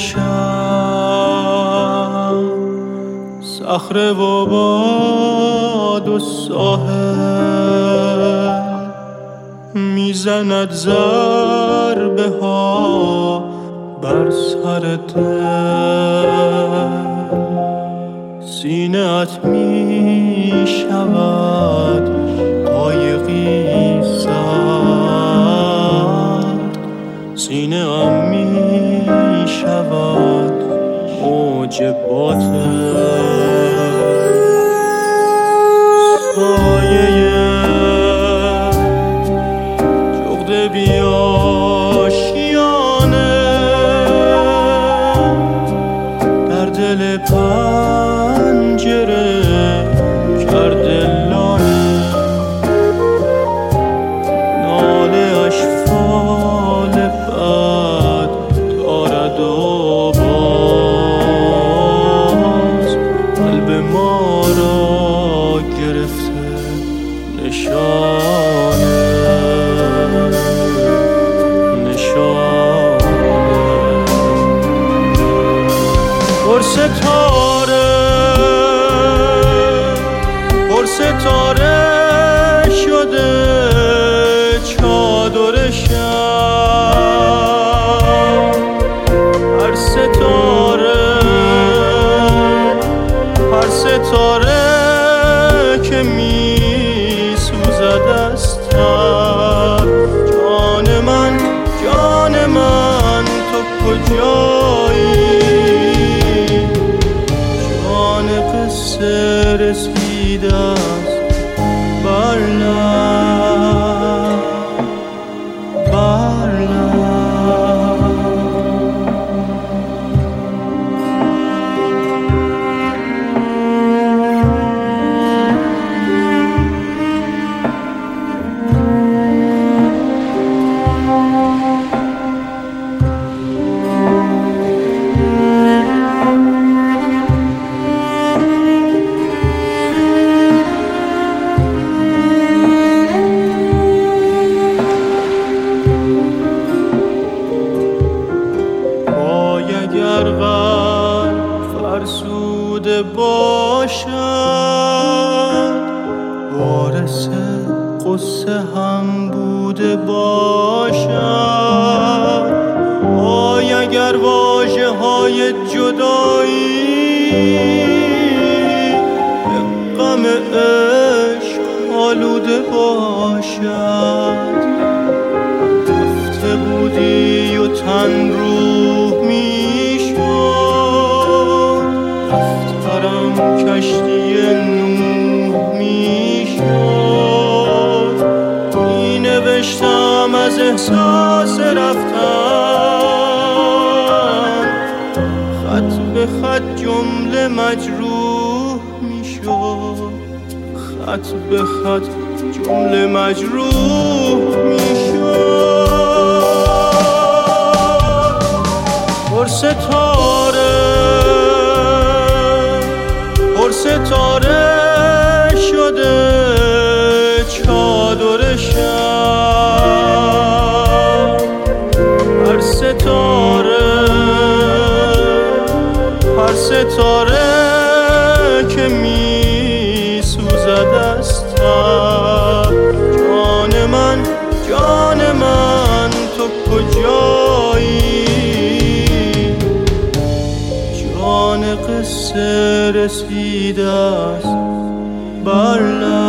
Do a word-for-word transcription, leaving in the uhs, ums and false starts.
شب، صخره و باد و ساحل میزند ضربه ها بر سر دل. سینه ات می شود قایقی سرد، سینه ام می شود موج باطل. سایه جغد بیاشیانه در دل پنجره کرده لانه، ناله اش فال بد دارد و باز قلب ما را گرفته نشانه نشانه. پر ستاره پر ستاره شده چادر شب، هر ستاره هر ستاره که می سوزد از تب. جان من جان من تو کجایی؟ جان قصه رسیده است بر لب بر لب. اگر قلب فرسوده باشد، وارث قصه هم بوده باشد. وای اگر واژه های جدایی به غم عشق آلوده باشد. رفته بودی و تن روح می کشتی نوح می شد. می نوشتم از احساس رفتن، خط به خط جمله مجروح می شد. خط به خط جمله مجروح می شد. پر ستاره پر ستاره شده چادر شب، هر ستاره هر ستاره که می سوزد از تب. جان من جان من تو کجایی؟ جان قصه رسیده است بر لب